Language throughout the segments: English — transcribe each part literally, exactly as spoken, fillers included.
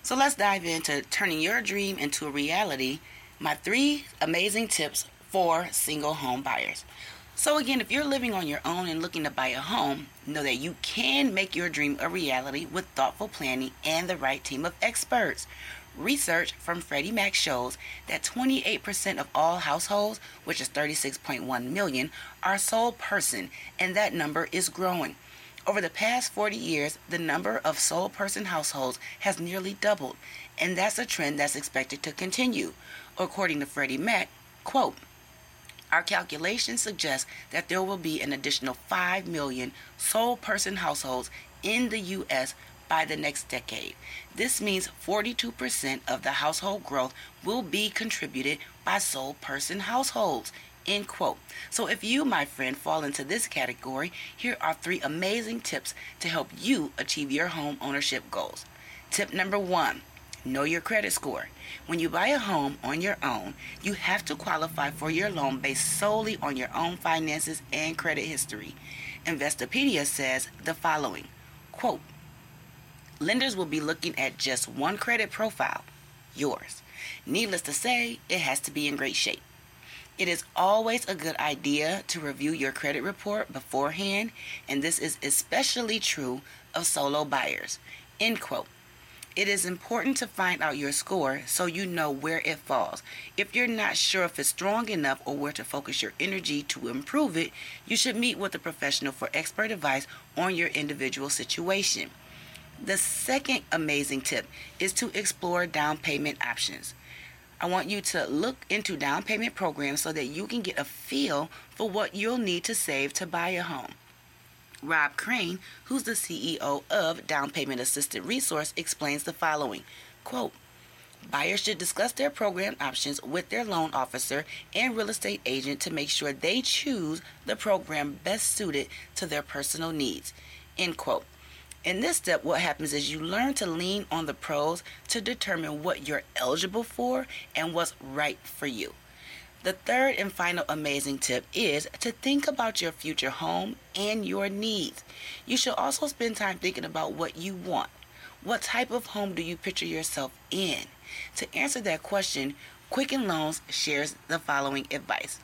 So let's dive into turning your dream into a reality. My three amazing tips for single home buyers. So again, if you're living on your own and looking to buy a home, know that you can make your dream a reality with thoughtful planning and the right team of experts. Research from Freddie Mac shows that twenty-eight percent of all households, which is thirty-six point one million, are sole person, and that number is growing. Over the past forty years, the number of sole person households has nearly doubled, and that's a trend that's expected to continue. According to Freddie Mac, quote, our calculations suggest that there will be an additional five million sole person households in the U S by the next decade. This means forty-two percent of the household growth will be contributed by sole person households. End quote. So if you, my friend, fall into this category, here are three amazing tips to help you achieve your home ownership goals. Tip number one, know your credit score. When you buy a home on your own, you have to qualify for your loan based solely on your own finances and credit history. Investopedia says the following, quote, lenders will be looking at just one credit profile, yours. Needless to say, it has to be in great shape. It is always a good idea to review your credit report beforehand, and this is especially true of solo buyers. End quote. It is important to find out your score so you know where it falls. If you're not sure if it's strong enough or where to focus your energy to improve it, you should meet with a professional for expert advice on your individual situation. The second amazing tip is to explore down payment options. I want you to look into down payment programs so that you can get a feel for what you'll need to save to buy a home. Rob Crane, who's the C E O of Down Payment Assistant Resource, explains the following, quote, buyers should discuss their program options with their loan officer and real estate agent to make sure they choose the program best suited to their personal needs, end quote. In this step, what happens is you learn to lean on the pros to determine what you're eligible for and what's right for you. The third and final amazing tip is to think about your future home and your needs. You should also spend time thinking about what you want. What type of home do you picture yourself in? To answer that question, Quicken Loans shares the following advice.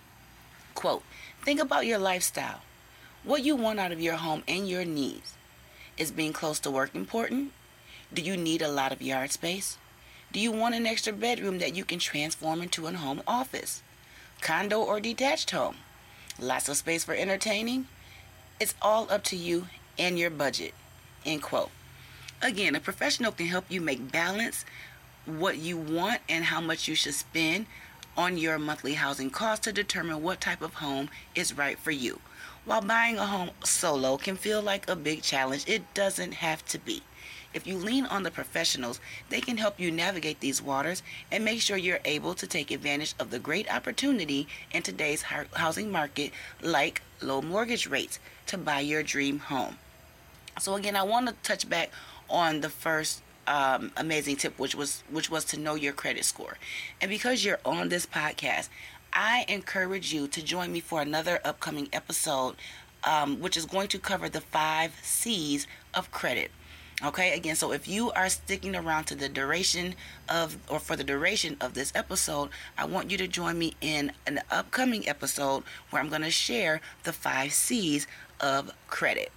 Quote, think about your lifestyle, what you want out of your home and your needs. Is being close to work important? Do you need a lot of yard space? Do you want an extra bedroom that you can transform into a home office? Condo or detached home? Lots of space for entertaining? It's all up to you and your budget. End quote. Again, a professional can help you make balance what you want and how much you should spend on your monthly housing costs to determine what type of home is right for you. While buying a home solo can feel like a big challenge, it doesn't have to be. If you lean on the professionals, they can help you navigate these waters and make sure you're able to take advantage of the great opportunity in today's housing market, like low mortgage rates, to buy your dream home. So again, I want to touch back on the first um, amazing tip, which was which was to know your credit score. And because you're on this podcast, I encourage you to join me for another upcoming episode, um, which is going to cover the five C's of credit. Okay, again, so if you are sticking around to the duration of, or for the duration of this episode, I want you to join me in an upcoming episode where I'm going to share the five C's of credit.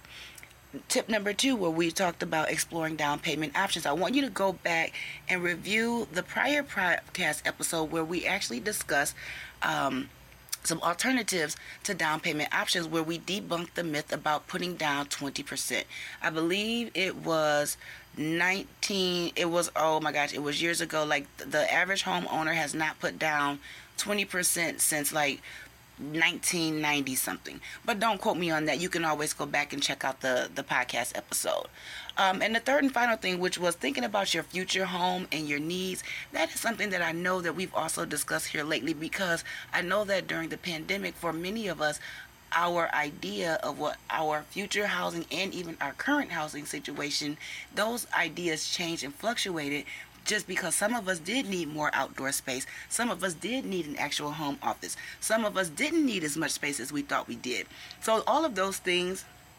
Tip number two, where we talked about exploring down payment options, I want you to go back and review the prior podcast episode where we actually discussed um, some alternatives to down payment options, where we debunked the myth about putting down twenty percent. I believe it was nineteen, it was, oh my gosh, it was years ago. Like, the average homeowner has not put down twenty percent since like nineteen ninety something, but don't quote me on that. You can always go back and check out the the podcast episode. Um, and the third and final thing, which was thinking about your future home and your needs, that is something that I know that we've also discussed here lately, because I know that during the pandemic, for many of us, our idea of what our future housing and even our current housing situation, those ideas changed and fluctuated, just because some of us did need more outdoor space. Some of us did need an actual home office. Some of us didn't need as much space as we thought we did. So all of those things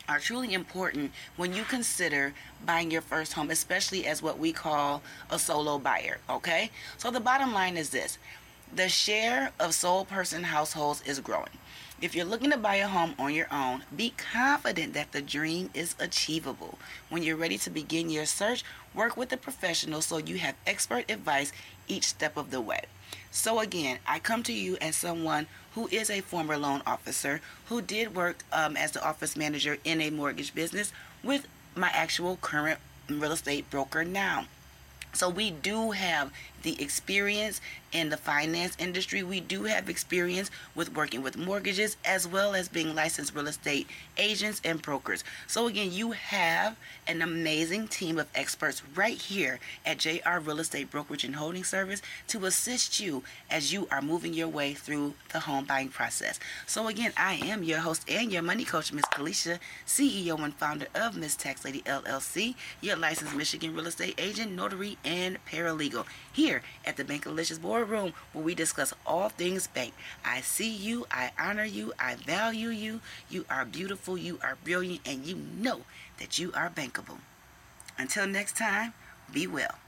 are truly important when you consider buying your first home, especially as what we call a solo buyer, okay? So the bottom line is this: the share of sole person households is growing. If you're looking to buy a home on your own, be confident that the dream is achievable. When you're ready to begin your search, work with a professional so you have expert advice each step of the way. So again, I come to you as someone who is a former loan officer who did work um, as the office manager in a mortgage business with my actual current real estate broker now. So we do have the experience in the finance industry. We do have experience with working with mortgages as well as being licensed real estate agents and brokers. So again, you have an amazing team of experts right here at J R Real Estate Brokerage and Holding Service to assist you as you are moving your way through the home buying process. So again, I am your host and your money coach, Miss Kalisha, C E O and founder of Miss Tax Lady L L C, your licensed Michigan real estate agent, notary, and paralegal, here at the Bankalicious Boardroom, where we discuss all things bank. I see you, I honor you, I value you. You are beautiful, you are brilliant, and you know that you are bankable. Until next time, be well.